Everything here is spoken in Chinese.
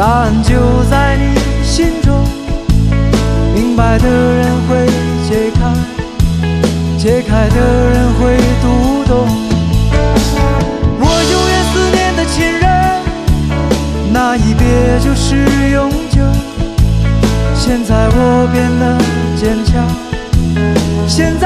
答案就在你心中。明白的人会解开，解开的人会读懂。我永远思念的亲人，那一别就是永久。现在我变得坚强，现在